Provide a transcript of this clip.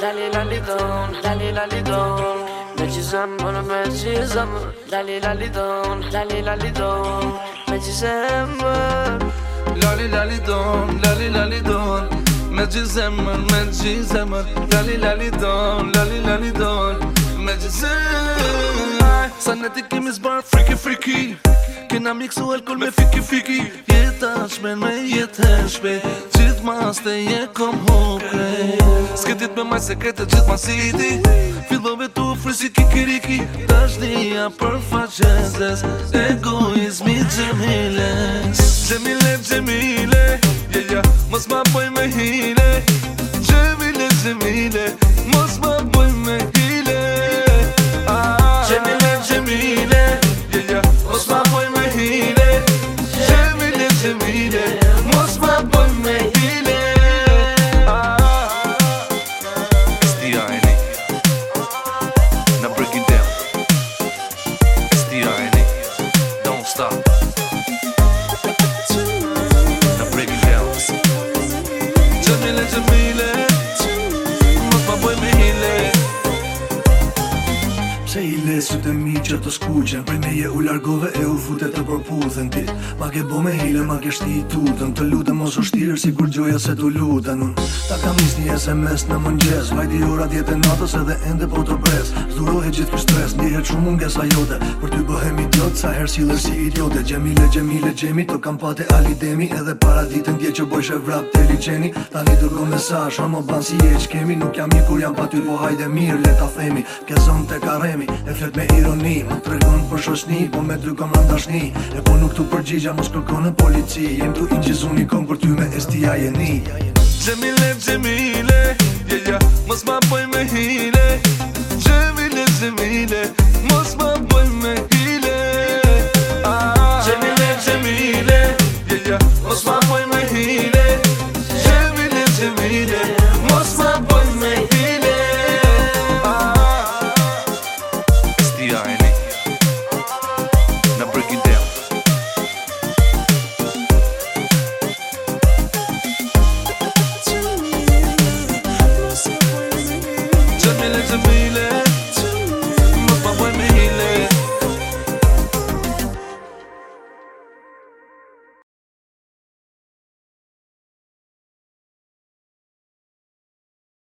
dali lalidon, dali lalidon. Me ci sembra, me ci sembra, dali lalidon, me ci sembra. Lali lalidon, me ci sembra, dali lalidon, me ci sembra. Sa ne ti kemi zbar friki Kena miksu alkohol me fiki Jeta shpen me jetë shpe Gjith mas të je kom hope S'ketit me maj sekrete gjith mas iti Fillove tu frisi kikiriki Dashnia për faqezes Egoizmi gjemiles Gjemile Mos ma boj me hile Gjemile Mos ma boj me hile Gjemile Mos ma boj me hile Gjemile Mos ma boj me hile SDRNA Now break it down SDRNA Don't stop Now break it down Gjemile Mos ma boj me hile Se i lesut e mi që të skuqen Prej meje u largove e u futet të përputhen ti Ma ke bo me hile, ma ke shti i tutën Të lutem mos o shtirë si kur gjoja se t'u luten unë Ta kam nis një SMS në mëngjes Vajti ora 10 e natës edhe ende po të pres Zdurohe gjithë kë stres, ndihet shumë mungesa jote Për ty bëhem idiot, sa her silër si idiote Gjemi, të kam pate alidemi Edhe para ditën dje që bojsh e vrap të liqeni Tani dërgo mesazh, homo ban si e që kemi Nuk jam i kur jam pa ty, po hajde mirë, leta themi Ke zon të karemi E flet me ironi, më tregon për shoshni Po me ty kom rëndashni E po nuk tu përgjigja, mos kërkon në polici Jem tu ingjizuni kom për ty me STI-jeni Gjemile